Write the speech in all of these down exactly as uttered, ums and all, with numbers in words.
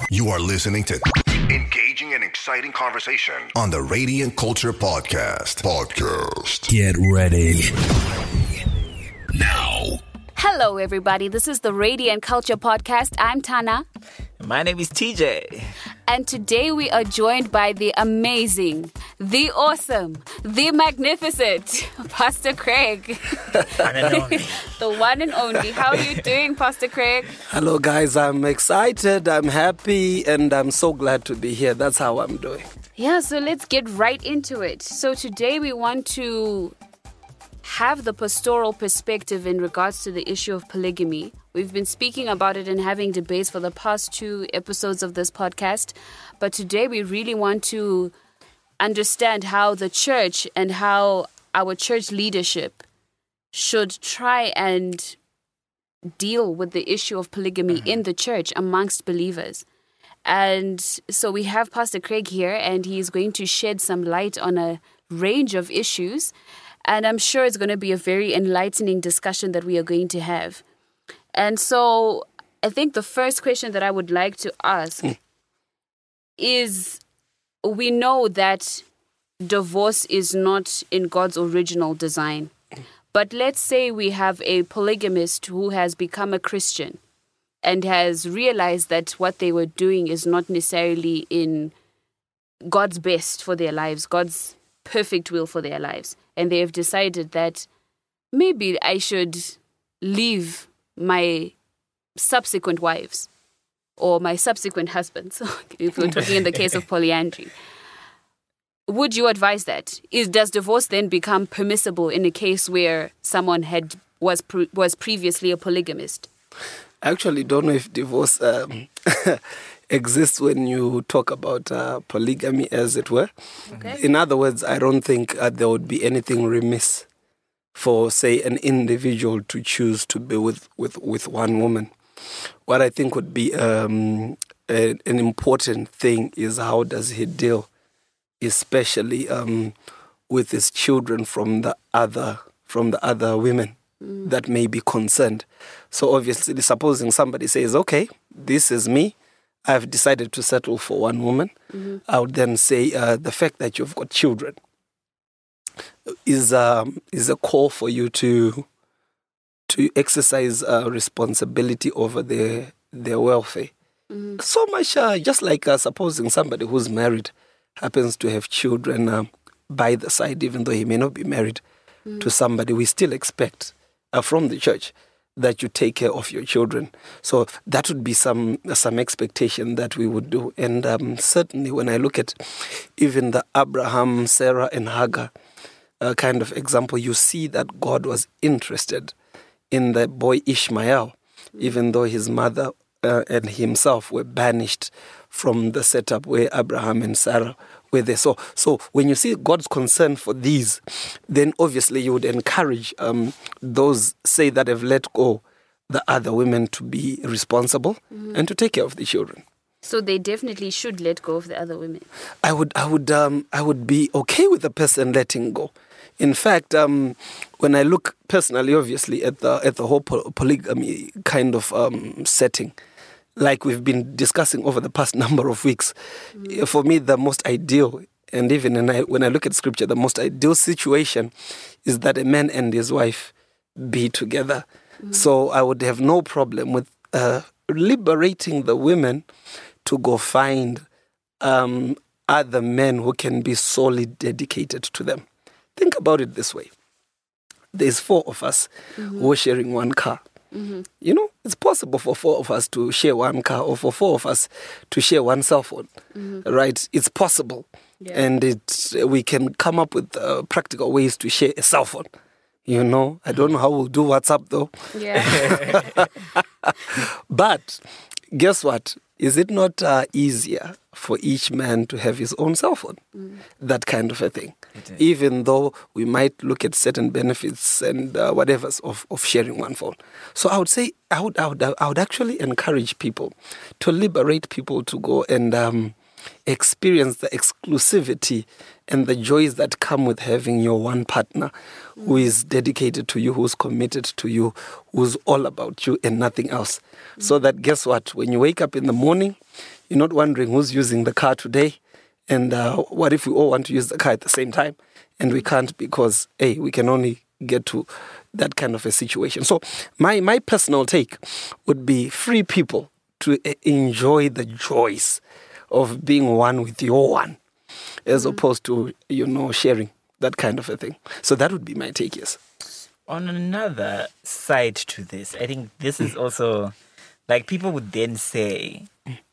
You are listening to engaging and exciting conversation on the Radiant Culture Podcast. Podcast. Get ready. Now. Hello, everybody. This is the Radiant Culture Podcast. I'm Tana. My name is T J. And today we are joined by the amazing, the awesome, the magnificent Pastor Craig. One and only. The one and only. How are you doing, Pastor Craig? Hello, guys. I'm excited, I'm happy, and I'm so glad to be here. That's how I'm doing. Yeah, so let's get right into it. So today we want to have the pastoral perspective in regards to the issue of polygamy. We've been speaking about it and having debates for the past two episodes of this podcast. But today we really want to understand how the church and how our church leadership should try and deal with the issue of polygamy mm-hmm. in the church amongst believers. And so we have Pastor Craig here, and he's going to shed some light on a range of issues. And I'm sure it's going to be a very enlightening discussion that we are going to have. And so I think the first question that I would like to ask mm. is, we know that divorce is not in God's original design. But let's say we have a polygamist who has become a Christian and has realized that what they were doing is not necessarily in God's best for their lives, God's perfect will for their lives. And they have decided that maybe I should leave my subsequent wives or my subsequent husbands, if we're talking in the case of polyandry. Would you advise that? Is does divorce then become permissible in a case where someone had was pre, was previously a polygamist? I actually don't know if divorce um, exists when you talk about uh, polygamy, as it were. Okay. In other words, I don't think uh, there would be anything remiss for, say, an individual to choose to be with, with, with one woman. What I think would be um, a, an important thing is how does he deal, especially um, with his children from the other from the other women mm. that may be concerned. So obviously, supposing somebody says, okay, this is me, I've decided to settle for one woman, mm-hmm. I would then say uh, the fact that you've got children is um, is a call for you to to exercise uh, responsibility over their their welfare. Mm-hmm. So much, uh, just like uh, supposing somebody who's married happens to have children uh, by the side, even though he may not be married mm-hmm. to somebody, we still expect uh, from the church that you take care of your children. So that would be some some expectation that we would do. And um, certainly when I look at even the Abraham, Sarah, and Hagar uh, kind of example, you see that God was interested in the boy Ishmael, mm-hmm. even though his mother uh, and himself were banished from the setup where Abraham and Sarah were there. So, so when you see God's concern for these, then obviously you would encourage um, those, say, that have let go the other women to be responsible mm-hmm. and to take care of the children. So they definitely should let go of the other women. I would, I would, um, I would be okay with the person letting go. In fact, um, when I look personally, obviously, at the at the whole polygamy kind of um, setting, like we've been discussing over the past number of weeks, mm. for me, the most ideal, and even when I, when I look at scripture, the most ideal situation is that a man and his wife be together. Mm. So I would have no problem with uh, liberating the women to go find um, other men who can be solely dedicated to them. Think about it this way. There's four of us mm-hmm. who are sharing one car. Mm-hmm. You know, it's possible for four of us to share one car or for four of us to share one cell phone, mm-hmm. right? It's possible. Yeah. And it, we can come up with uh, practical ways to share a cell phone. You know, I don't know how we'll do WhatsApp though. Yeah. But guess what? Is it not uh, easier for each man to have his own cell phone? Mm. That kind of a thing. Even though we might look at certain benefits and uh, whatever of, of sharing one phone. So I would say, I would, I would, I would actually encourage people to liberate people to go and um, experience the exclusivity and the joys that come with having your one partner mm. who is dedicated to you, who's committed to you, who's all about you and nothing else. Mm. So that, guess what? When you wake up in the morning, You're not wondering who's using the car today. And uh, what if we all want to use the car at the same time? And we can't because, hey, we can only get to that kind of a situation. So my, my personal take would be free people to uh, enjoy the joys of being one with your one, as mm. opposed to, you know, sharing, that kind of a thing. So that would be my take, yes. On another side to this, I think this is also, like, people would then say,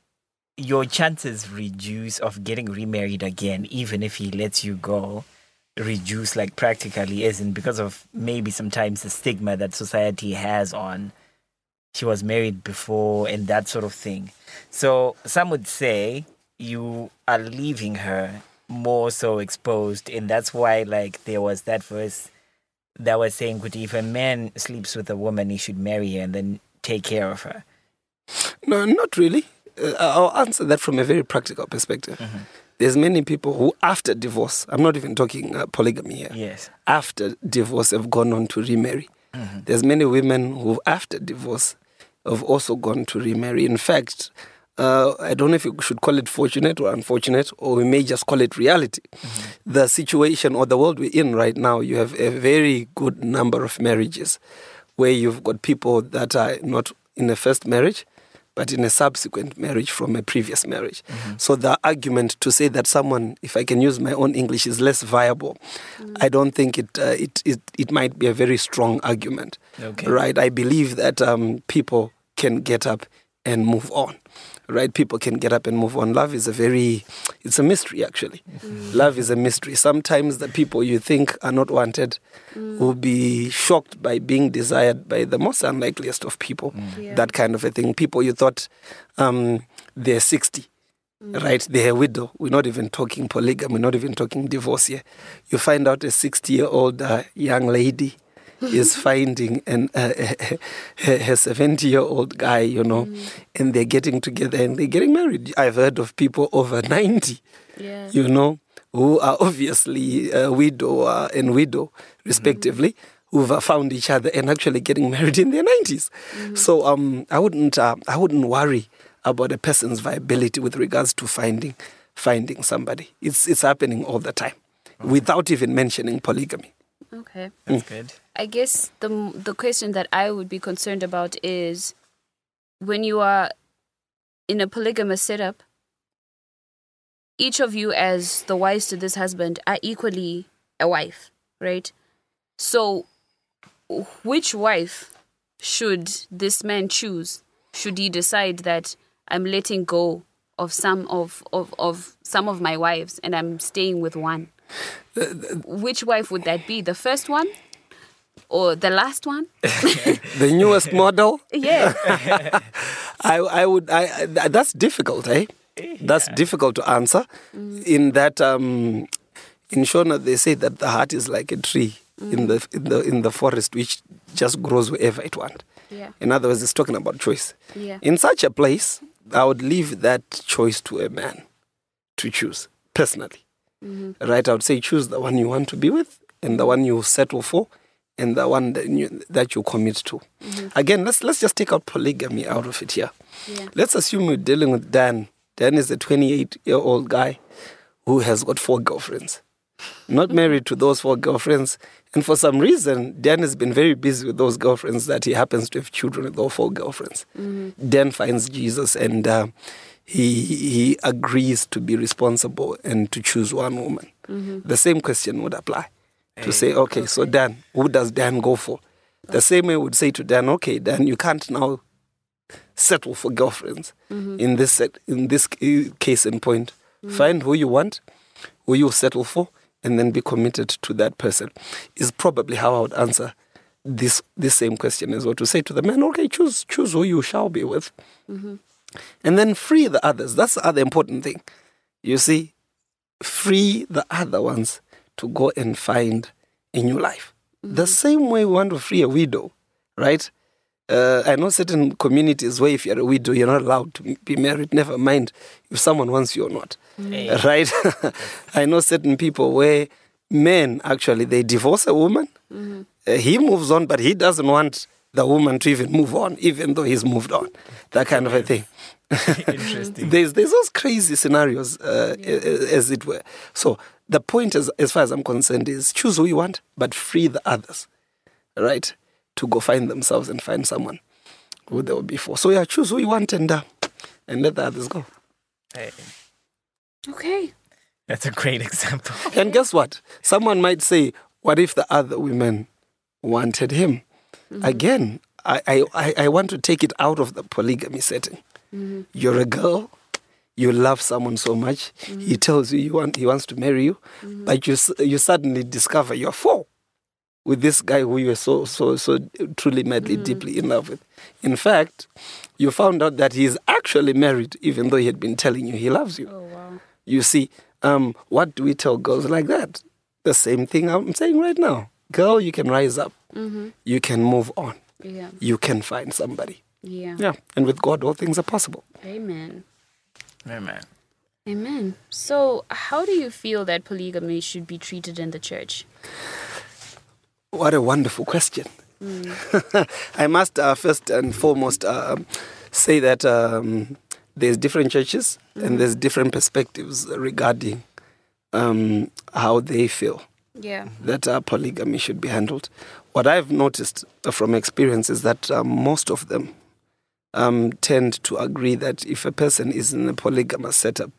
your chances reduce of getting remarried again, even if he lets you go, reduce, like, practically, as in because of maybe sometimes the stigma that society has on she was married before and that sort of thing. So some would say you are leaving her more so exposed, and that's why, like, there was that verse that was saying, if a man sleeps with a woman, he should marry her and then take care of her. No, not really. Uh, I'll answer that from a very practical perspective. Mm-hmm. There's many people who, after divorce, I'm not even talking uh, polygamy here. Yes. After divorce, have gone on to remarry. Mm-hmm. There's many women who, after divorce, have also gone to remarry. In fact, uh, I don't know if you should call it fortunate or unfortunate, or we may just call it reality. Mm-hmm. The situation or the world we're in right now, you have a very good number of marriages where you've got people that are not in a first marriage, but in a subsequent marriage from a previous marriage. Mm-hmm. So the argument to say that someone, if I can use my own English, is less viable, mm-hmm. I don't think it, uh, it it it might be a very strong argument. Okay. Right? I believe that um, people can get up and move on. Right? People can get up and move on. Love is a very, it's a mystery, actually. Mm. Love is a mystery. Sometimes the people you think are not wanted mm. will be shocked by being desired by the most unlikeliest of people. Mm. Yeah. That kind of a thing. People you thought um, they're sixty, mm. right? They're a widow. We're not even talking polygamy. We're not even talking divorce here. You find out a sixty-year-old uh, young lady is finding an uh, a seventy-year-old guy, you know, mm. and they're getting together and they're getting married. I've heard of people over ninety, yeah. you know, who are obviously a widow uh, and widow, respectively, mm. who've found each other and actually getting married in their nineties. Mm. So um, I wouldn't, uh, I wouldn't worry about a person's viability with regards to finding, finding somebody. It's it's happening all the time, okay. without even mentioning polygamy. Okay. That's mm. good. I guess the the question that I would be concerned about is when you are in a polygamous setup, each of you as the wives to this husband are equally a wife, right? So which wife should this man choose? Should he decide that I'm letting go of some of, of, of some of my wives and I'm staying with one? Which wife would that be? The first one? Or the last one? The newest model? Yeah. I I would I that's difficult, eh? Yeah. That's difficult to answer. Mm. In that um in Shona they say that the heart is like a tree mm. in the in the in the forest which just grows wherever it wants. Yeah. In other words, it's talking about choice. Yeah. In such a place, I would leave that choice to a man to choose, personally. Mm-hmm. Right? I would say choose the one you want to be with and the one you settle for and the one that you, that you commit to. Mm-hmm. Again, let's let's just take out polygamy out of it here. Yeah. Let's assume we're dealing with Dan. Dan is a twenty-eight-year-old guy who has got four girlfriends. Not married to those four girlfriends. And for some reason, Dan has been very busy with those girlfriends that he happens to have children with those four girlfriends. Mm-hmm. Dan finds Jesus and uh, he he agrees to be responsible and to choose one woman. Mm-hmm. The same question would apply. To say, okay, okay, so Dan, who does Dan go for? The same way would say to Dan, okay, Dan, you can't now settle for girlfriends mm-hmm. in this set, in this case and point. Mm-hmm. Find who you want, who you settle for, and then be committed to that person. Is probably how I would answer this this same question as well. To say to the man, okay, choose choose who you shall be with, mm-hmm. and then free the others. That's the other important thing. You see, free the other ones to go and find a new life. Mm-hmm. The same way we want to free a widow, right? Uh, I know certain communities where if you're a widow, you're not allowed to be married, never mind if someone wants you or not, mm-hmm. right? I know certain people where men, actually, they divorce a woman, mm-hmm. uh, he moves on, but he doesn't want the woman to even move on, even though he's moved on, that kind of a thing. Interesting. There's there's those crazy scenarios, uh, yeah. as it were. So the point, as as far as I'm concerned, is choose who you want, but free the others, right, to go find themselves and find someone who they were before. So yeah, choose who you want and uh, and let the others go. Hey. Okay. That's a great example. And guess what? Someone might say, what if the other women wanted him? Mm-hmm. Again, I, I, I want to take it out of the polygamy setting. Mm-hmm. You're a girl, you love someone so much, mm-hmm. he tells you, you want, he wants to marry you, mm-hmm. but you you suddenly discover you're four with this guy who you were so, so, so truly, madly, mm-hmm. deeply in love with. In fact, you found out that he's actually married, even though he had been telling you he loves you. Oh, wow. You see, um, what do we tell girls like that? The same thing I'm saying right now. Girl, you can rise up. Mm-hmm. You can move on. Yeah. You can find somebody. Yeah. Yeah. And with God, all things are possible. Amen. Amen. Amen. So, how do you feel that polygamy should be treated in the church? What a wonderful question. Mm. I must uh, first and foremost uh, say that um, there's different churches mm. and there's different perspectives regarding um, how they feel yeah. that uh, polygamy should be handled. What I've noticed from experience is that uh, most of them um, tend to agree that if a person is in a polygamous setup,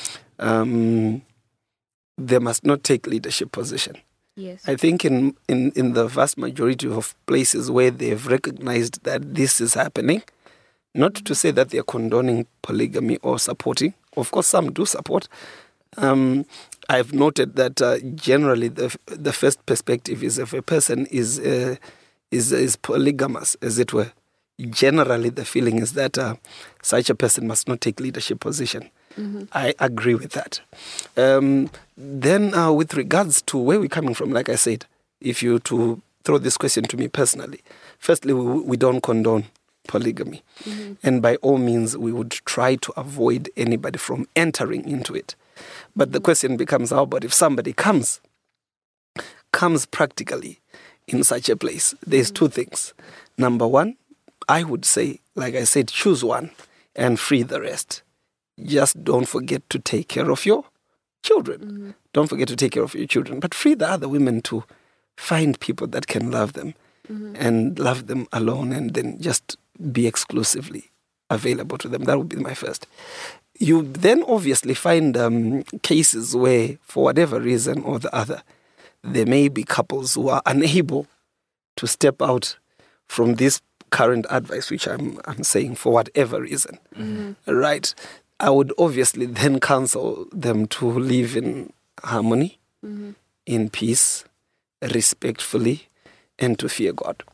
um, they must not take leadership position. Yes. I think in, in, in the vast majority of places where they've recognized that this is happening, not to say that they're condoning polygamy or supporting. Of course, some do support. Um, I've noted that uh, generally the the first perspective is if a person is uh, is is polygamous, as it were. Generally, the feeling is that uh, such a person must not take leadership position. Mm-hmm. I agree with that. Um, then, uh, with regards to where we're coming from, like I said, if you to throw this question to me personally, firstly, we, we don't condone polygamy, mm-hmm. and by all means, we would try to avoid anybody from entering into it. But the question becomes, how about if somebody comes, comes practically in such a place? There's two things. Number one, I would say, like I said, choose one and free the rest. Just don't forget to take care of your children. Mm-hmm. Don't forget to take care of your children. But free the other women to find people that can love them mm-hmm. and love them alone and then just be exclusively available to them. That would be my first. You then obviously find um, cases where, for whatever reason or the other, there may be couples who are unable to step out from this current advice, which I'm I'm saying for whatever reason, mm-hmm. right? I would obviously then counsel them to live in harmony, mm-hmm. in peace, respectfully, and to fear God.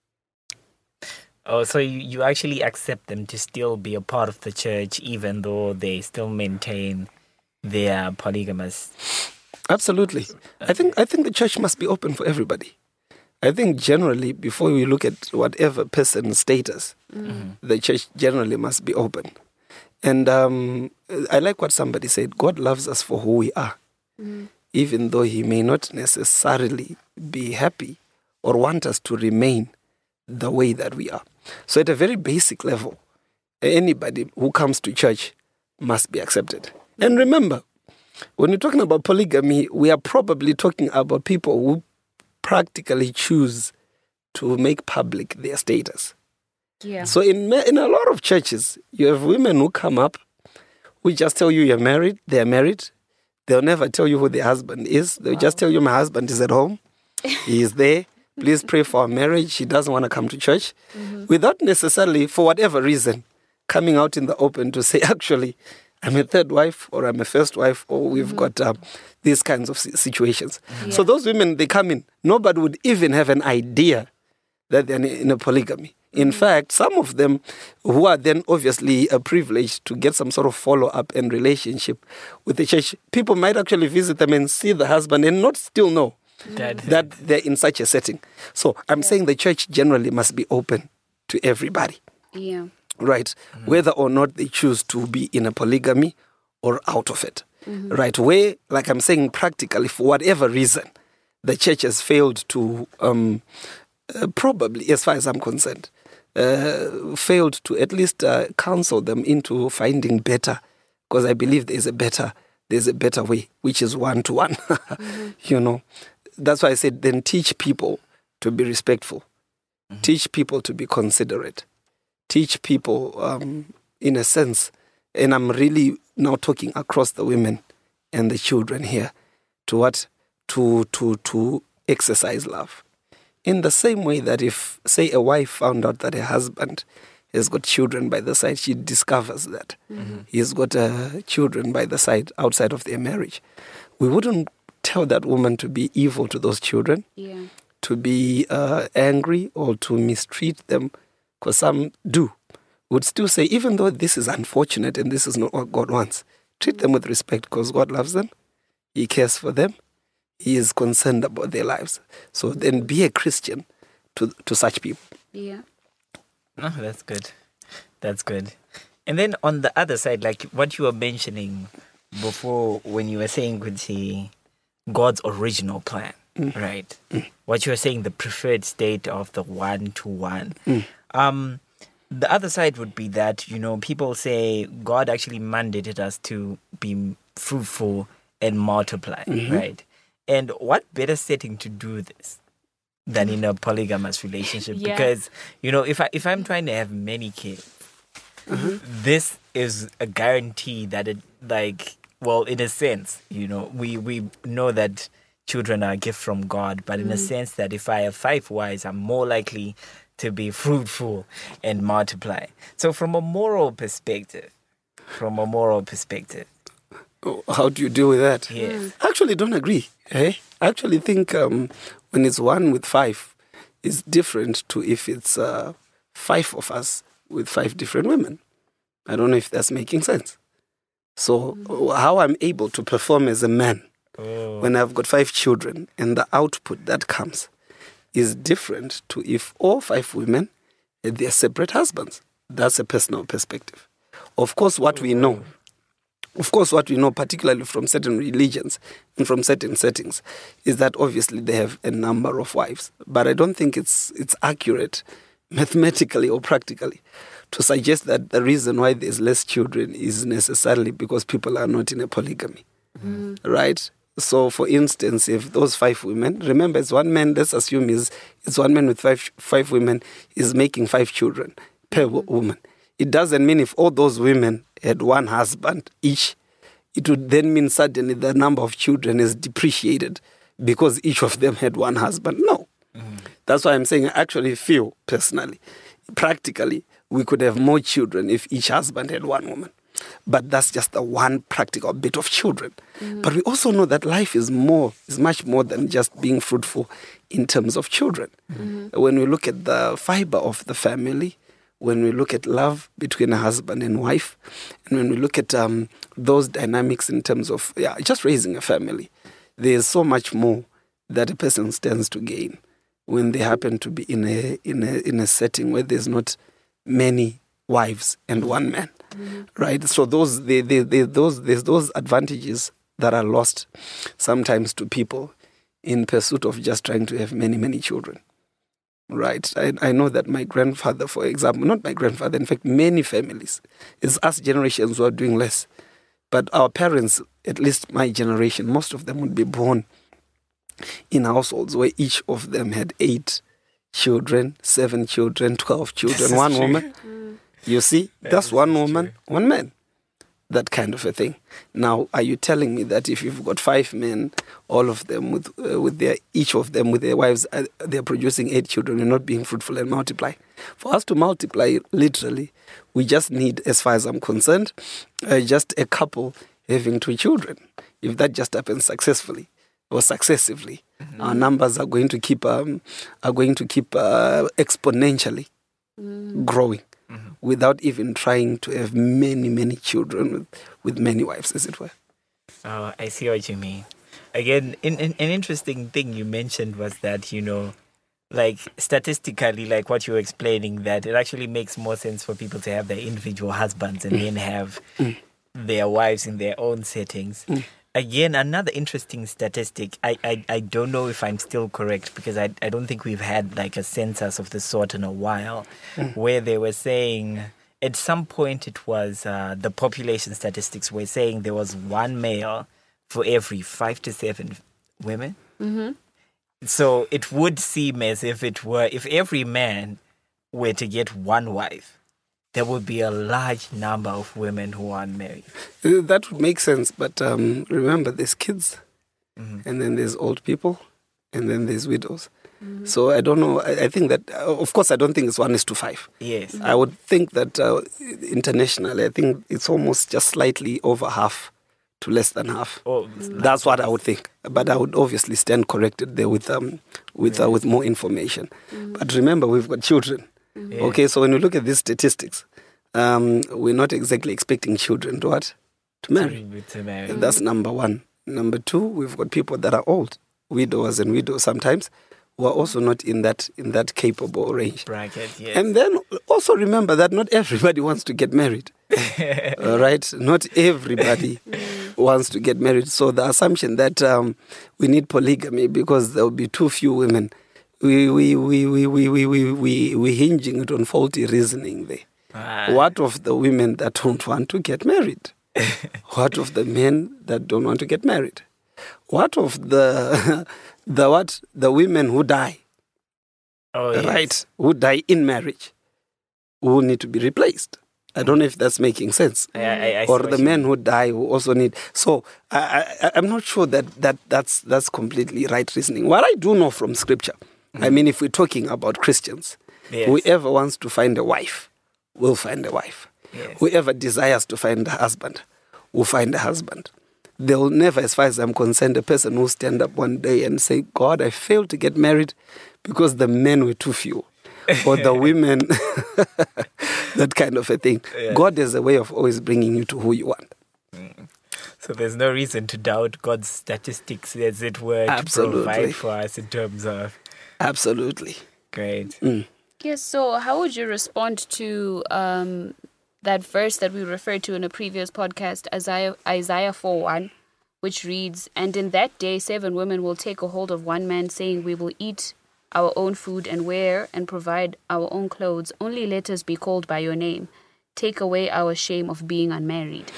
Oh, so you, you actually accept them to still be a part of the church, even though they still maintain their polygamous. Absolutely. I think I think the church must be open for everybody. I think generally, before we look at whatever person's status, mm-hmm. the church generally must be open. And um, I like what somebody said, God loves us for who we are, mm-hmm. even though he may not necessarily be happy or want us to remain the way that we are. So at a very basic level, anybody who comes to church must be accepted. And remember, when we're talking about polygamy, we are probably talking about people who practically choose to make public their status. Yeah. So in in a lot of churches, you have women who come up, who just tell you you're married, they're married. They'll never tell you who their husband is. They'll wow. just tell you my husband is at home. He is there. Please pray for our marriage. He doesn't want to come to church. Mm-hmm. Without necessarily, for whatever reason, coming out in the open to say, actually, I'm a third wife or I'm a first wife or we've mm-hmm. got um, these kinds of situations. Yeah. So those women, they come in. Nobody would even have an idea that they're in a polygamy. In mm-hmm. fact, some of them who are then obviously uh, privileged to get some sort of follow-up and relationship with the church, people might actually visit them and see the husband and not still know that, that they're in such a setting. So I'm yeah. saying the church generally must be open to everybody. Yeah. Right? Mm-hmm. Whether or not they choose to be in a polygamy or out of it. Mm-hmm. Right? Where, like I'm saying, practically, for whatever reason, the church has failed to, um, uh, probably, as far as I'm concerned, uh, failed to at least uh, counsel them into finding better, because I believe there's a better, there's a better way, which is one to one. You know, that's why I said then teach people to be respectful, mm-hmm. teach people to be considerate, teach people, um, in a sense, and I'm really now talking across the women and the children here, to what to to to exercise love. In the same way that if, say, a wife found out that her husband has got children by the side, she discovers that mm-hmm. he's got uh, children by the side outside of their marriage. We wouldn't tell that woman to be evil to those children, yeah. to be uh, angry or to mistreat them, because some do. Would still say, even though this is unfortunate and this is not what God wants, treat them with respect because God loves them. He cares for them. He is concerned about their lives. So then be a Christian to to such people. Yeah. Oh, that's good. That's good. And then on the other side, like what you were mentioning before when you were saying, Kuti, God's original plan, mm. right? Mm. What you were saying, the preferred state of the one-to-one. Mm. Um, the other side would be that, you know, people say God actually mandated us to be fruitful and multiply, mm-hmm. right? And what better setting to do this than in a polygamous relationship? Yeah. Because, you know, if I if I'm trying to have many kids, mm-hmm. this is a guarantee that it, like, well, in a sense, you know, we, we know that children are a gift from God, but in mm. a sense that if I have five wives, I'm more likely to be fruitful and multiply. So from a moral perspective, from a moral perspective, how do you deal with that? Yes. I actually don't agree. Eh? I actually think um, when it's one with five, it's different to if it's uh, five of us with five different women. I don't know if that's making sense. So mm. how I'm able to perform as a man oh. when I've got five children and the output that comes is different to if all five women had their separate husbands. That's a personal perspective. Of course, what oh. we know Of course, what we know, particularly from certain religions and from certain settings, is that obviously they have a number of wives. But I don't think it's it's accurate mathematically or practically to suggest that the reason why there's less children is necessarily because people are not in a polygamy, mm-hmm. right? So, for instance, if those five women, remember, it's one man, let's assume is it's one man with five five women, is making five children per mm-hmm. woman. It doesn't mean if all those women had one husband each, it would then mean suddenly the number of children is depreciated because each of them had one husband. No. Mm-hmm. That's why I'm saying I actually feel personally, practically, we could have more children if each husband had one woman. But that's just the one practical bit of children. Mm-hmm. But we also know that life is more, is much more than just being fruitful in terms of children. Mm-hmm. When we look at the fiber of the family, when we look at love between a husband and wife, and when we look at um, those dynamics in terms of yeah, just raising a family, there's so much more that a person stands to gain when they happen to be in a in a in a setting where there's not many wives and one man, mm-hmm. right? So those they, they, they, those there's those advantages that are lost sometimes to people in pursuit of just trying to have many many children. Right. I, I know that my grandfather, for example, not my grandfather, in fact, many families, it's us generations who are doing less. But our parents, at least my generation, most of them would be born in households where each of them had eight children, seven children, twelve children, one true. woman. Mm. You see, that that's one woman, true. one man. That kind of a thing. Now, are you telling me that if you've got five men, all of them with uh, with their each of them with their wives, uh, they're producing eight children, you're not being fruitful and multiply? For us to multiply, literally, we just need, as far as I'm concerned, uh, just a couple having two children. If that just happens successfully or successively, mm-hmm. our numbers are going to keep um, are going to keep uh, exponentially mm. growing. Mm-hmm. Without even trying to have many, many children with, with many wives, as it were. Oh, I see what you mean. Again, in, in, an interesting thing you mentioned was that, you know, like statistically, like what you were explaining, that it actually makes more sense for people to have their individual husbands and then have mm. their wives in their own settings. Mm. again, another interesting statistic. I, I, I don't know if I'm still correct because I, I don't think we've had like a census of the sort in a while mm. where they were saying at some point it was uh, the population statistics were saying there was one male for every five to seven women. Mm-hmm. So it would seem as if it were, if every man were to get one wife, there would be a large number of women who aren't married. That would make sense, but um, remember, there's kids, mm-hmm. and then there's old people, and then there's widows. Mm-hmm. So I don't know. I, I think that, uh, of course, I don't think it's one is to five. Yes. Mm-hmm. I would think that uh, internationally, I think it's almost just slightly over half to less than half. Oh, that's what I would think. But I would obviously stand corrected there with um with uh, with more information. Mm-hmm. But remember, we've got children. Mm-hmm. Yeah. Okay, so when you look at these statistics, um, we're not exactly expecting children to what? To marry. To marry. Mm-hmm. That's number one. Number two, we've got people that are old, widowers and widows sometimes, who are also not in that in that capable range. Bracket, yes. And then also remember that not everybody wants to get married. All right? Not everybody wants to get married. So the assumption that um, we need polygamy because there will be too few women, we we we we we we we we we hinging it on faulty reasoning there. Ah. What of the women that don't want to get married? What of the men that don't want to get married? What of the the what the women who die? Oh, yes. Right, who die in marriage, who need to be replaced. I don't know if that's making sense. I, I, I or the men who die who also need. So I, I, I'm not sure that, that that's that's completely right reasoning. What I do know from Scripture, mm-hmm. I mean, if we're talking about Christians, yes. whoever wants to find a wife will find a wife. Yes. Whoever desires to find a husband will find a husband. There will never, as far as I'm concerned, a person who stand up one day and say, God, I failed to get married because the men were too few. Or the women, that kind of a thing. Yeah. God has a way of always bringing you to who you want. Mm. So there's no reason to doubt God's statistics, as it were, Absolutely. to provide for us in terms of... Absolutely. Great. Mm. Yes, so how would you respond to um, that verse that we referred to in a previous podcast, Isaiah, Isaiah four one, which reads, "And in that day seven women will take a hold of one man, saying, we will eat our own food and wear and provide our own clothes. Only let us be called by your name. Take away our shame of being unmarried."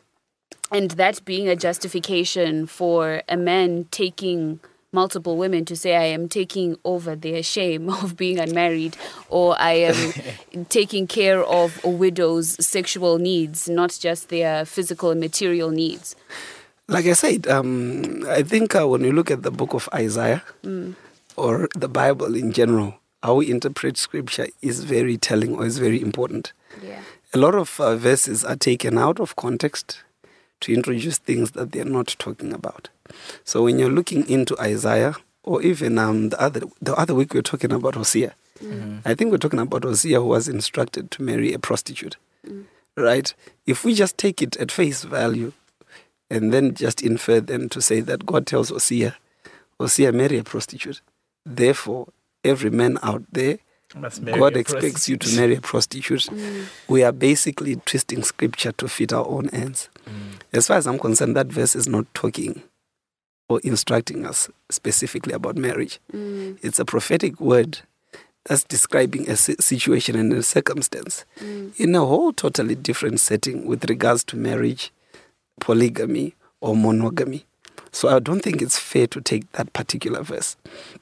And that being a justification for a man taking multiple women to say, I am taking over their shame of being unmarried, or I am taking care of a widow's sexual needs, not just their physical and material needs. Like I said, um, I think uh, when you look at the book of Isaiah, mm. or the Bible in general, how we interpret Scripture is very telling or is very important. Yeah. A lot of uh, verses are taken out of context to introduce things that they're not talking about. So when you're looking into Isaiah, or even um, the other the other week we were talking about Hosea. Mm-hmm. I think we're talking about Hosea who was instructed to marry a prostitute. Mm. Right? If we just take it at face value and then just infer then to say that God tells Hosea, Hosea, marry a prostitute. Therefore, every man out there, God expects you to marry a prostitute. Mm. We are basically twisting Scripture to fit our own ends. Mm. As far as I'm concerned, that verse is not talking or instructing us specifically about marriage. Mm. It's a prophetic word that's describing a situation and a circumstance mm. in a whole totally different setting with regards to marriage, polygamy, or monogamy. So I don't think it's fair to take that particular verse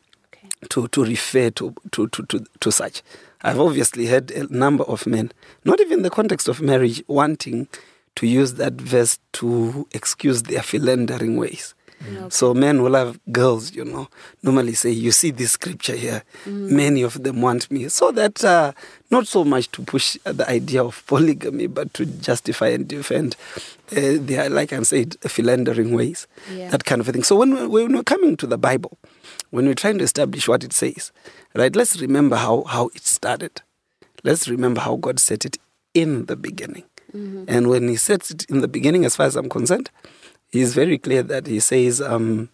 to, to refer to, to, to, to, to such. I've obviously heard a number of men, not even in the context of marriage, wanting to use that verse to excuse their philandering ways. Mm. Okay. So men will have girls, you know, normally say, you see this scripture here, mm. many of them want me. So that uh, not so much to push the idea of polygamy, but to justify and defend uh, their, like I said, philandering ways, yeah. that kind of a thing. So when, we, when we're coming to the Bible, when we're trying to establish what it says, right, let's remember how, how it started. Let's remember how God set it in the beginning. Mm-hmm. And when he sets it in the beginning, as far as I'm concerned, he's very clear that he says, um,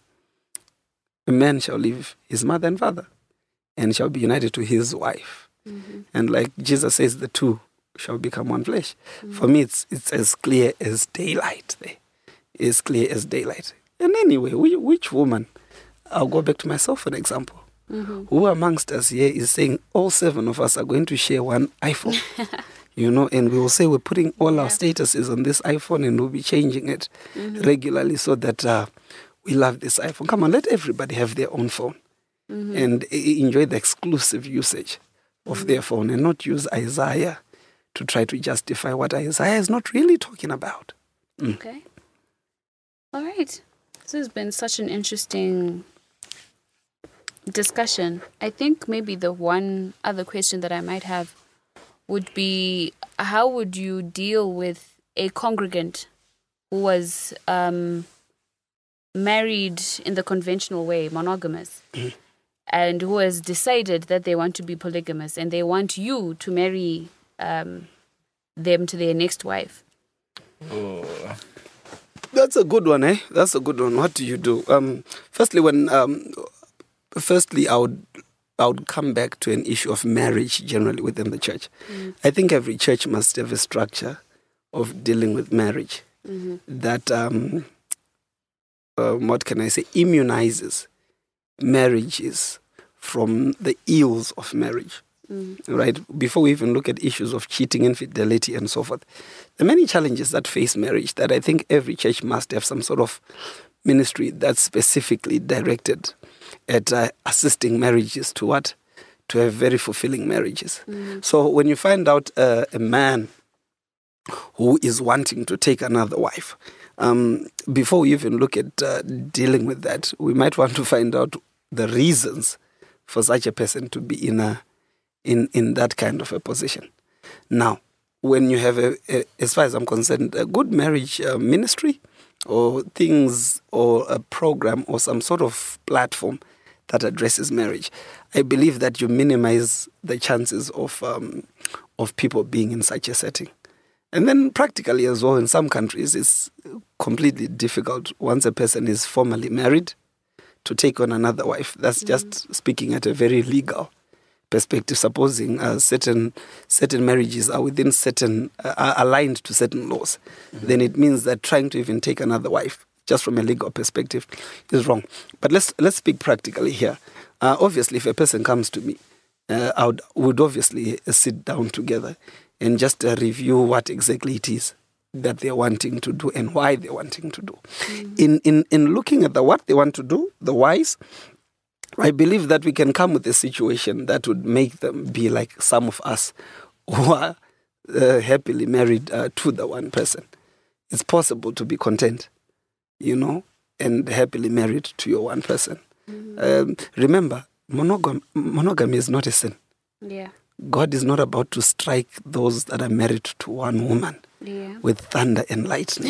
a man shall leave his mother and father and shall be united to his wife. Mm-hmm. And like Jesus says, the two shall become one flesh. Mm-hmm. For me, it's it's as clear as daylight there. is clear as daylight. And anyway, which, which woman? I'll go back to myself for an example. Mm-hmm. Who amongst us here is saying all seven of us are going to share one iPhone? You know, and we will say we're putting all yeah. our statuses on this iPhone and we'll be changing it mm-hmm. regularly so that uh, we love this iPhone. Come on, let everybody have their own phone mm-hmm. and uh, enjoy the exclusive usage of mm-hmm. their phone and not use Isaiah to try to justify what Isaiah is not really talking about. Mm. Okay. All right. This has been such an interesting discussion. I think maybe the one other question that I might have would be, how would you deal with a congregant who was um, married in the conventional way, monogamous, mm-hmm. and who has decided that they want to be polygamous and they want you to marry um, them to their next wife? Oh. That's a good one, eh? That's a good one. What do you do? Um, firstly, when um, firstly, I would I would come back to an issue of marriage generally within the church. Mm. I think every church must have a structure of dealing with marriage mm-hmm. that, um, um, what can I say, immunizes marriages from the ills of marriage. Mm. Right? Before we even look at issues of cheating, infidelity, and so forth, there are many challenges that face marriage that I think every church must have some sort of ministry that's specifically directed at uh, assisting marriages to what? To have very fulfilling marriages. Mm. So when you find out uh, a man who is wanting to take another wife, um, before we even look at uh, dealing with that, we might want to find out the reasons for such a person to be in a in, in that kind of a position. Now, when you have, a, a as far as I'm concerned, a good marriage uh, ministry or things or a program or some sort of platform that addresses marriage, I believe that you minimize the chances of um, of people being in such a setting. And then practically as well, in some countries, it's completely difficult once a person is formally married to take on another wife. That's mm-hmm. just speaking at a very legal perspective. Supposing uh, certain certain marriages are within certain, uh, are aligned to certain laws, mm-hmm. then it means that trying to even take another wife, just from a legal perspective, is wrong. But let's let's speak practically here. Uh, obviously, if a person comes to me, uh, I would, would obviously uh, sit down together and just uh, review what exactly it is that they're wanting to do and why they're wanting to do. Mm-hmm. In, in in looking at the what they want to do, the whys, I believe that we can come with a situation that would make them be like some of us who are uh, happily married uh, to the one person. It's possible to be content, you know, and happily married to your one person. Mm-hmm. Um, remember, monogam- monogamy is not a sin. Yeah. God is not about to strike those that are married to one woman yeah. with thunder and lightning,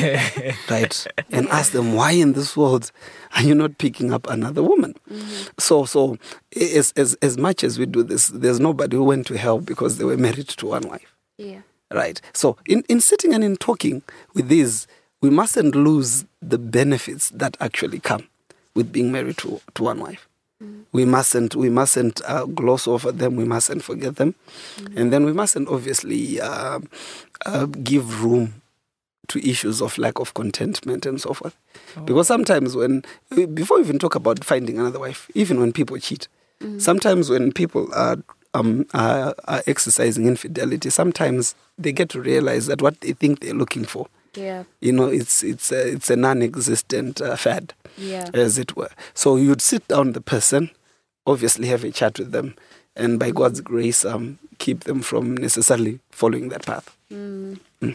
right? And yeah. ask them, why in this world are you not picking up another woman? Mm-hmm. So, so as, as as much as we do this, there's nobody who went to hell because they were married to one wife. Yeah. Right? So in, in sitting and in talking with these, we mustn't lose the benefits that actually come with being married to, to one wife. Mm. We mustn't we mustn't uh, gloss over them. We mustn't forget them. Mm. And then we mustn't obviously uh, uh, give room to issues of lack of contentment and so forth. Oh. Because sometimes when, before we even talk about finding another wife, even when people cheat, mm. sometimes when people are, um, are, are exercising infidelity, sometimes they get to realize that what they think they're looking for, yeah. you know, it's it's a, it's a non-existent uh, fad, yeah. as it were. So you'd sit down the person, obviously have a chat with them, and by God's grace, um, keep them from necessarily following that path. Mm. Mm.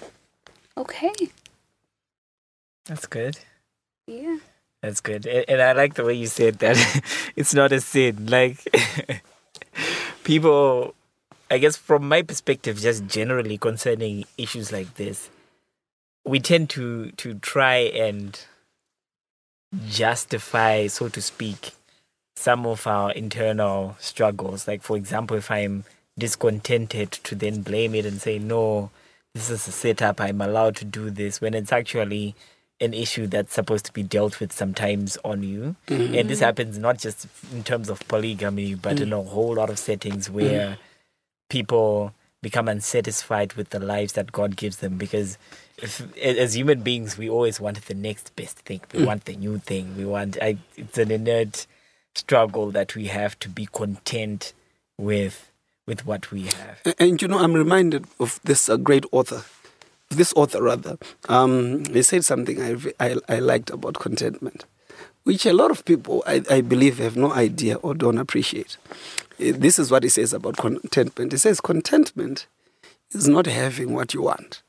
Okay. That's good. Yeah. That's good. And, and I like the way you said that. It's not a sin. Like, people, I guess from my perspective, just generally concerning issues like this, we tend to, to try and justify, so to speak, some of our internal struggles. Like, for example, if I'm discontented, to then blame it and say, no, this is a setup, I'm allowed to do this, when it's actually an issue that's supposed to be dealt with sometimes on you. Mm-hmm. And this happens not just in terms of polygamy, but mm-hmm. in a whole lot of settings where mm-hmm. people become unsatisfied with the lives that God gives them, because if, as human beings, we always want the next best thing. We mm. want the new thing. We want. I, it's an inert struggle that we have to be content with with what we have. And, and you know, I'm reminded of this uh, great author, this author rather. Um, he said something I, I I liked about contentment, which a lot of people, I, I believe, have no idea or don't appreciate. This is what he says about contentment. He says contentment is not having what you want.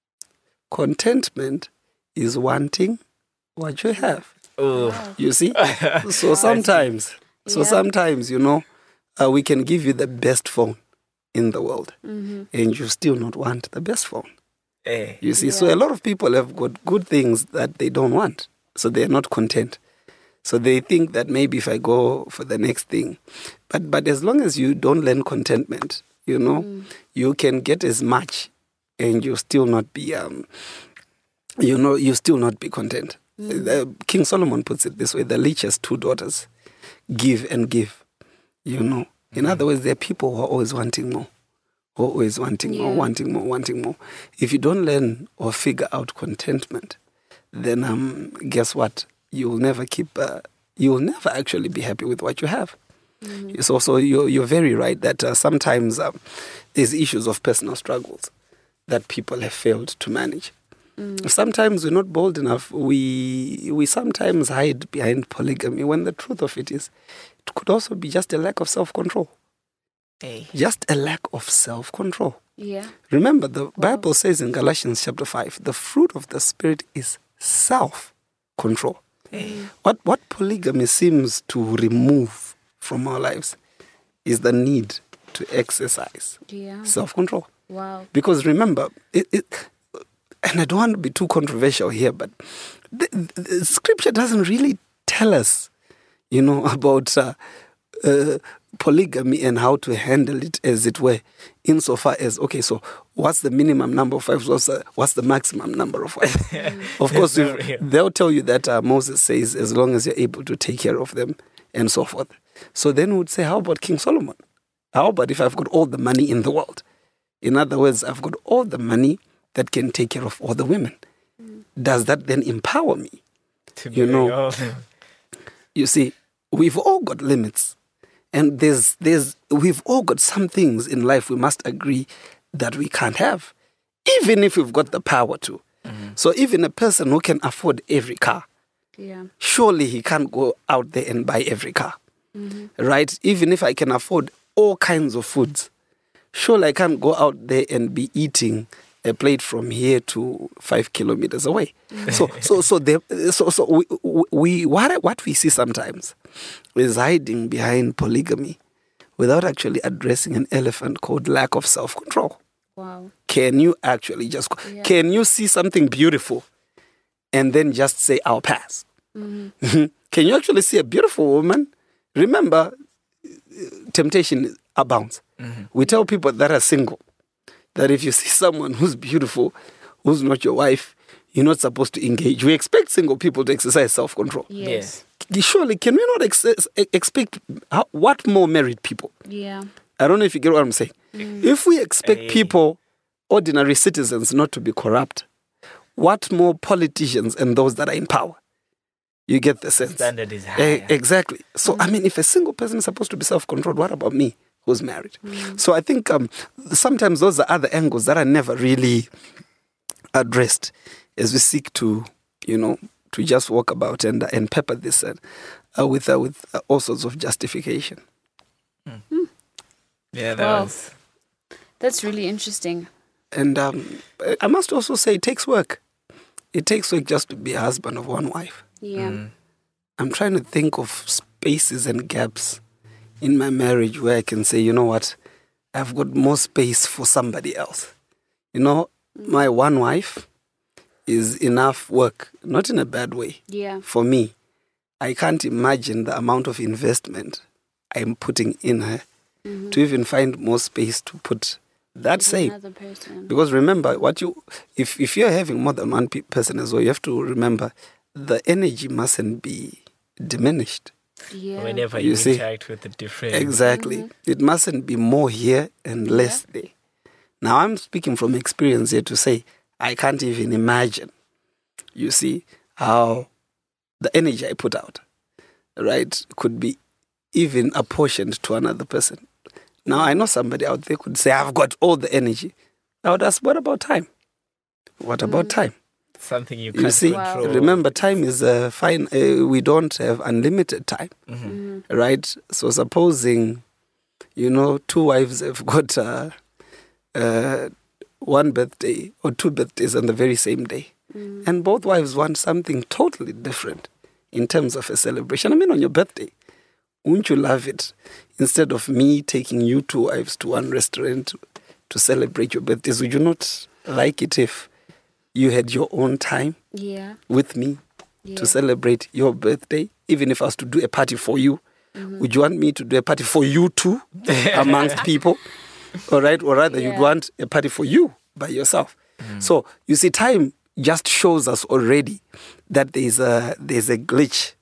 Contentment is wanting what you have. Oh. You see? So sometimes, so yeah. sometimes, you know, uh, we can give you the best phone in the world, mm-hmm. and you still not want the best phone. Hey. You see? Yeah. So a lot of people have got good things that they don't want. So they're not content. So they think that maybe if I go for the next thing, but but as long as you don't learn contentment, you know, mm. you can get as much, and you still not be, um, you know, you still not be content. Mm. Uh, King Solomon puts it this way: the leech has two daughters, give and give. You know, in mm. other words, there are people who are always wanting more, always wanting yeah. more, wanting more, wanting more. If you don't learn or figure out contentment, then um, guess what? You will never keep, uh, you will never actually be happy with what you have. Mm-hmm. So, so you're, you're very right that uh, sometimes uh, there's issues of personal struggles that people have failed to manage. Mm. Sometimes we're not bold enough. We we sometimes hide behind polygamy when the truth of it is, it could also be just a lack of self-control. Hey. Just a lack of self-control. Yeah. Remember, the wow. Bible says in Galatians chapter five, the fruit of the Spirit is self-control. Mm. What what polygamy seems to remove from our lives is the need to exercise yeah. self-control. Wow. Because remember, it, it, and I don't want to be too controversial here, but the, the Scripture doesn't really tell us, you know, about uh, uh, polygamy and how to handle it, as it were, insofar as, okay, so what's the minimum number of wives? What's the, what's the maximum number of wives? Of course, if, they'll tell you that uh, Moses says, as long as you're able to take care of them and so forth. So then we would say, how about King Solomon? How about if I've got all the money in the world? In other words, I've got all the money that can take care of all the women. Mm. Does that then empower me? To you know, you see, we've all got limits. And there's, there's, we've all got some things in life we must agree that we can't have, even if we've got the power to. Mm-hmm. So even a person who can afford every car, yeah. surely he can't go out there and buy every car, mm-hmm. right? Even if I can afford all kinds of foods, surely I can't go out there and be eating a plate from here to five kilometers away. Mm-hmm. So, so, so, they, so, so we, we, what, what we see sometimes is hiding behind polygamy without actually addressing an elephant called lack of self-control. Wow. Can you actually just, yeah. can you see something beautiful and then just say, I'll pass? Mm-hmm. Can you actually see a beautiful woman? Remember, temptation abounds. Mm-hmm. We tell people that are single that if you see someone who's beautiful, who's not your wife, you're not supposed to engage. We expect single people to exercise self-control. Yes. Surely, can we not ex- expect how, what more married people? Yeah. I don't know if you get what I'm saying. Mm. If we expect hey. people, ordinary citizens, not to be corrupt, what more politicians and those that are in power? You get the sense. Standard is high. Eh, exactly. So, Mm. I mean, if a single person is supposed to be self-controlled, what about me who's married? Mm. So I think um, sometimes those are other angles that are never really addressed as we seek to, you know, to just walk about and uh, and pepper this uh, uh, with uh, with uh, all sorts of justification. Mm. Mm. Yeah, that Wow. was... That's really interesting. And um, I must also say, it takes work. It takes work just to be a husband of one wife. Yeah. Mm. I'm trying to think of spaces and gaps in my marriage where I can say, you know what, I've got more space for somebody else. You know, Mm. my one wife is enough work, not in a bad way. Yeah. For me, I can't imagine the amount of investment I'm putting in her Mm-hmm. to even find more space to put that With same. another person. Because remember, what you if if you're having more than one pe- person as well, you have to remember the energy mustn't be diminished. Yeah. Whenever You you, see? interact with the different... Exactly. Mhm. It mustn't be more here and less there. Now, I'm speaking from experience here to say I can't even imagine, you see, how the energy I put out, right, could be even apportioned to another person. Now, I know somebody out there could say, I've got all the energy. I would ask, what about time? What about mm. time? Something you can't You see, control. remember, time is uh, fine. Uh, we don't have unlimited time, Mm-hmm. Mm-hmm. right? So supposing, you know, two wives have got uh, uh, one birthday or two birthdays on the very same day, Mm. and both wives want something totally different in terms of a celebration. I mean, on your birthday, wouldn't you love it? Instead of me taking you two wives to one restaurant to celebrate your birthdays, would you not like it if you had your own time Yeah. with me Yeah. to celebrate your birthday? Even if I was to do a party for you, Mm-hmm. would you want me to do a party for you too amongst people? All right? Or rather, Yeah. you'd want a party for you by yourself. So, you see, time just shows us already that there's a, there's a glitch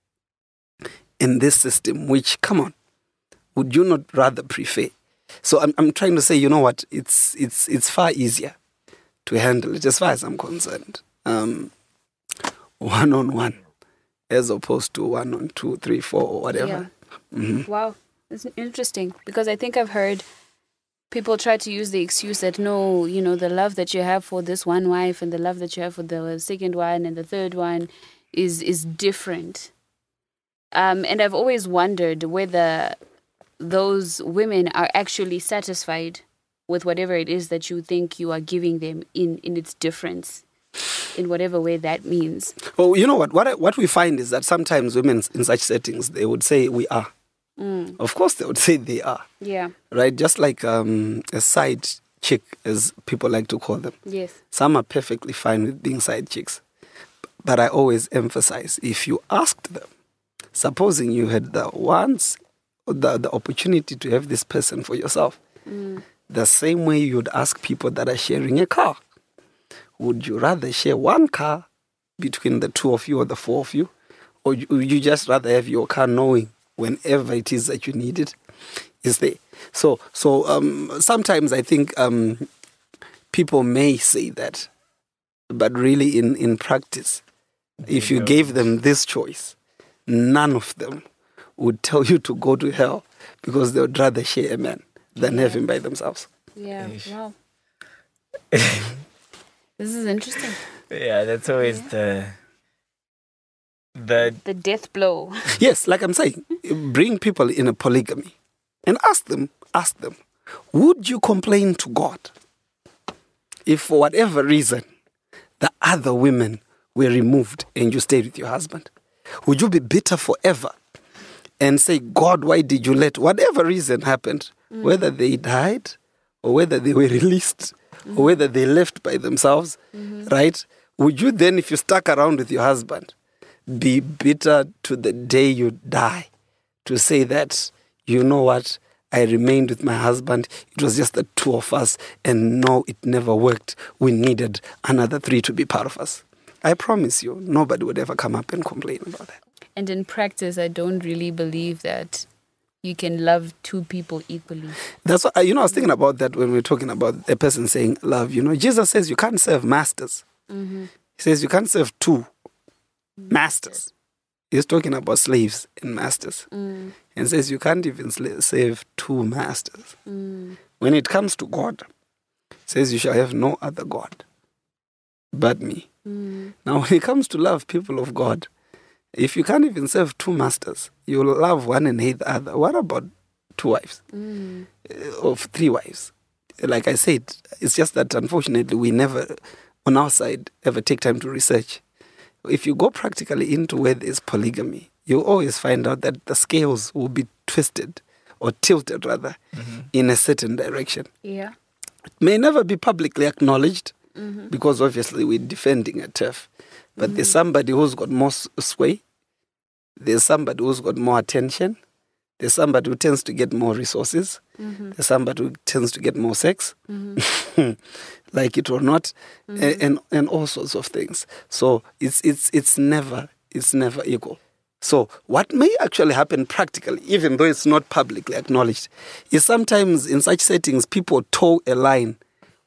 in this system, which, come on, would you not rather prefer? So I'm I'm trying to say, you know what, it's it's it's far easier to handle it as far as I'm concerned. Um, one on one, as opposed to one on two, three, four, or whatever. Yeah. Wow, it's interesting because I think I've heard people try to use the excuse that no, you know, the love that you have for this one wife and the love that you have for the second one and the third one is is different. Um, and I've always wondered whether those women are actually satisfied with whatever it is that you think you are giving them in, in its difference, in whatever way that means. Well, you know what? What I, what we find is that sometimes women in such settings, they would say we are. Mm. Of course, they would say they are. Yeah. Right? Just like um, a side chick, as people like to call them. Yes. Some are perfectly fine with being side chicks. But I always emphasize, if you asked them, supposing you had the once, the, the opportunity to have this person for yourself, Mm. the same way you'd ask people that are sharing a car. Would you rather share one car between the two of you or the four of you? Or would you just rather have your car knowing whenever it is that you need it is there? So, so um, sometimes I think um, people may say that, but really in, in practice, if you gave them this choice, none of them would tell you to go to hell because they would rather share a man than have him by themselves. Yeah. Ish. Wow. This is interesting. Yeah, that's always the the The death blow. Yes, like I'm saying, bring people in a polygamy and ask them, ask them, would you complain to God if for whatever reason the other women were removed and you stayed with your husband? Would you be bitter forever and say, God, why did you let whatever reason happened, mm. whether they died or whether they were released mm. or whether they left by themselves, mm-hmm. right? Would you then, if you stuck around with your husband, be bitter to the day you die to say that, you know what, I remained with my husband, it was just the two of us, and no, it never worked. We needed another three to be part of us. I promise you, nobody would ever come up and complain about that. And in practice, I don't really believe that you can love two people equally. That's what, you know, I was thinking about that when we were talking about a person saying love. You know, Jesus says you can't serve masters. Mm-hmm. He says you can't serve two masters. He's talking about slaves and masters. Mm. And says you can't even sla- serve two masters. Mm. When it comes to God, says you shall have no other God but me. Mm. Now, when it comes to love, people of God, if you can't even serve two masters, you love one and hate the other. What about two wives? Mm. Or three wives? Like I said, it's just that unfortunately we never, on our side, ever take time to research. If you go practically into where there's polygamy, you always find out that the scales will be twisted or tilted rather mm-hmm. in a certain direction. Yeah. It may never be publicly acknowledged mm-hmm. because obviously we're defending a turf. But mm-hmm. there's somebody who's got more sway. There's somebody who's got more attention. There's somebody who tends to get more resources. Mm-hmm. There's somebody who tends to get more sex, mm-hmm. like it or not, mm-hmm. and, and and all sorts of things. So it's it's it's never it's never equal. So what may actually happen practically, even though it's not publicly acknowledged, is sometimes in such settings people toe a line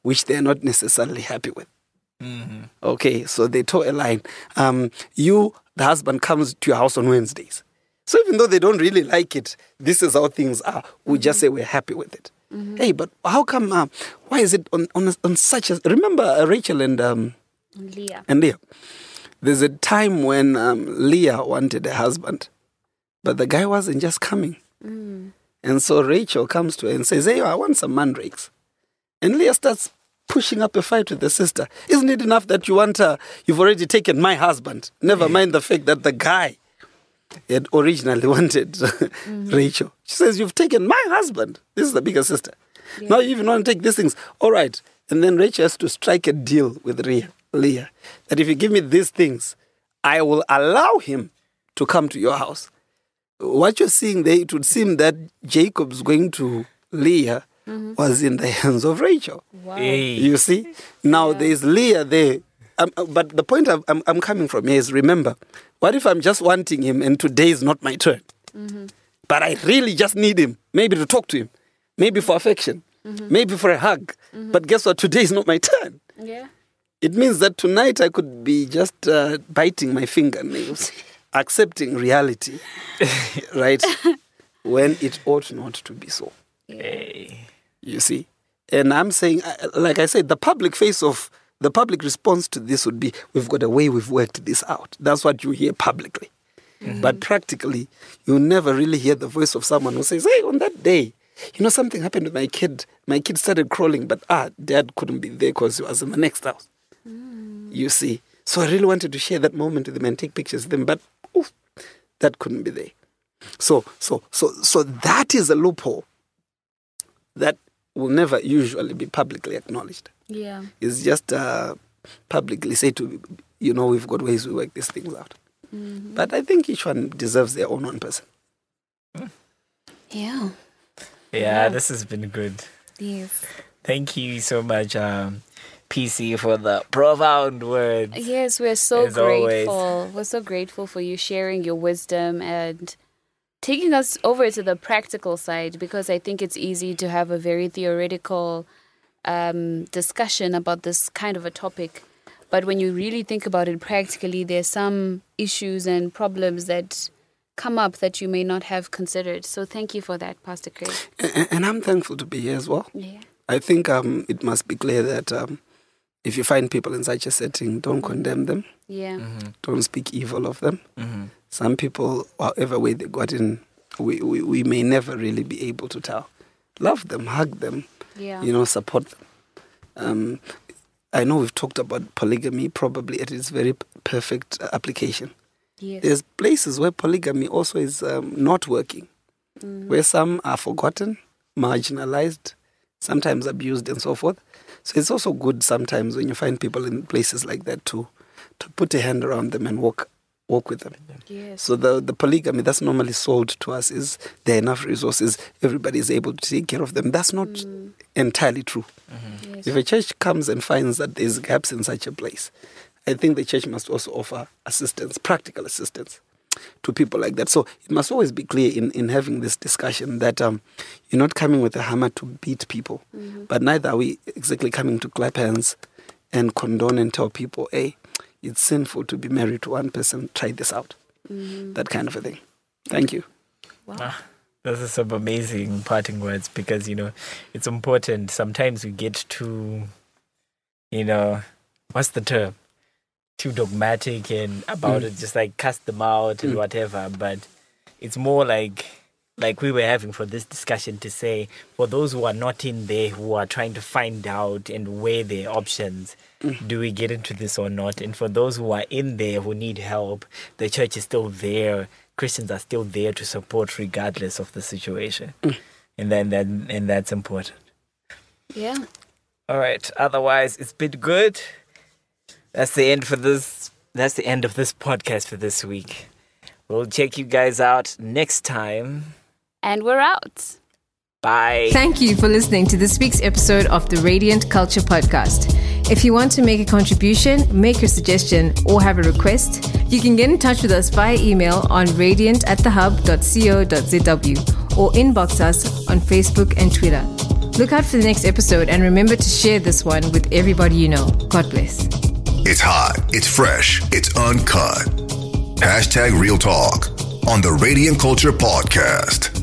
which they're not necessarily happy with. Mm-hmm. Okay, so they toe a line. Um, you, the husband, comes to your house on Wednesdays. So even though they don't really like it, this is how things are. We just say we're happy with it. Mm-hmm. Hey, but how come, uh, why is it on, on, on such a... Remember uh, Rachel and... Um, Leah. And Leah. There's a time when um, Leah wanted a husband, but the guy wasn't just coming. Mm. And so Rachel comes to her and says, hey, I want some mandrakes. And Leah starts pushing up a fight with the sister. Isn't it enough that you want, uh, you've already taken my husband? Never mind the fact that the guy had originally wanted mm-hmm. Rachel. She says, you've taken my husband. This is the bigger sister. Yeah. Now you even want to take these things. All right. And then Rachel has to strike a deal with Leah, Leah, that if you give me these things, I will allow him to come to your house. What you're seeing there, it would seem that Jacob's going to Leah mm-hmm. was in the hands of Rachel. Wow. Hey. You see? Now yeah. there's Leah there. Um, but the point I'm, I'm, I'm coming from here is, remember, what if I'm just wanting him and today is not my turn? Mm-hmm. But I really just need him, maybe to talk to him, maybe for affection, mm-hmm. maybe for a hug. Mm-hmm. But guess what? Today is not my turn. Yeah. It means that tonight I could be just uh, biting my fingernails, accepting reality, right? When it ought not to be so. Yeah. You see? And I'm saying, like I said, the public face of, the public response to this would be, we've got a way, we've worked this out. That's what you hear publicly. Mm-hmm. But practically, you never really hear the voice of someone who says, hey, on that day, you know, something happened with my kid. My kid started crawling, but ah, dad couldn't be there because he was in the next house. Mm. You see? So I really wanted to share that moment with them and take pictures of them, but oof, that couldn't be there. So, so, so, so that is a loophole that will never usually be publicly acknowledged. Yeah. It's just uh, publicly say to, you know, we've got ways we work these things out. Mm-hmm. But I think each one deserves their own one person. Yeah. Yeah, yeah. This has been good. Yes. Thank you so much, um, P C, for the profound words. Yes, we're so As grateful. always. We're so grateful for you sharing your wisdom and taking us over to the practical side, because I think it's easy to have a very theoretical um, discussion about this kind of a topic. But when you really think about it practically, there's some issues and problems that come up that you may not have considered. So thank you for that, Pastor Craig. And, and I'm thankful to be here as well. Yeah. I think um, it must be clear that um, if you find people in such a setting, don't condemn them. Yeah. Mm-hmm. Don't speak evil of them. Mm-hmm. Some people, however way they got in, we, we, we may never really be able to tell. Love them, hug them, Yeah. you know, support them. Um, I know we've talked about polygamy probably at its very p- perfect uh, application. Yes. There's places where polygamy also is um, not working, mm-hmm. where some are forgotten, marginalized, sometimes abused and so forth. So it's also good sometimes when you find people in places like that to to put a hand around them and walk walk with them. Yes. So the, the polygamy that's normally sold to us is there are enough resources, everybody is able to take care of them. That's not mm. entirely true. Mm-hmm. Yes. If a church comes and finds that there's gaps in such a place, I think the church must also offer assistance, practical assistance to people like that. So it must always be clear in, in having this discussion that um, you're not coming with a hammer to beat people, mm-hmm. but neither are we exactly coming to clap hands and condone and tell people, hey, it's sinful to be married to one person, try this out. Mm-hmm. That kind of a thing. Thank you. Wow. Ah, those are some amazing parting words, because, you know, it's important. Sometimes we get too, you know, what's the term? Too dogmatic and about mm. it, just like cast them out and mm. whatever. But it's more like, like we were having for this discussion, to say, for those who are not in there, who are trying to find out and weigh their options, mm. do we get into this or not? And for those who are in there who need help, the church is still there. Christians are still there to support regardless of the situation. Mm. And then that, and that's important. Yeah. All right. Otherwise, it's been good. That's the end for this. That's the end of this podcast for this week. We'll check you guys out next time. And we're out. Bye. Thank you for listening to this week's episode of the Radiant Culture Podcast. If you want to make a contribution, make a suggestion, or have a request, you can get in touch with us via email on radiant at the hub dot co dot z w or inbox us on Facebook and Twitter. Look out for the next episode and remember to share this one with everybody you know. God bless. It's hot, it's fresh, it's uncut. Hashtag Real Talk on the Radiant Culture Podcast.